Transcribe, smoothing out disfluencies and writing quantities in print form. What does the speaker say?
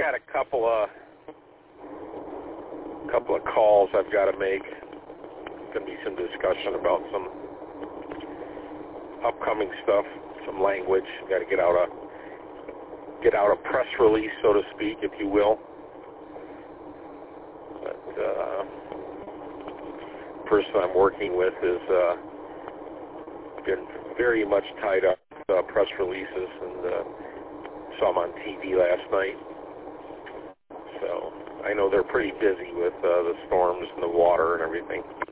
got a couple of calls I've got to make. Going to be some discussion about some upcoming stuff, some language. Got to get out a press release, so to speak, if you will. But the person I'm working with is been very much tied up with press releases, and saw them on TV last night. So I know they're pretty busy with the storms and the water and everything.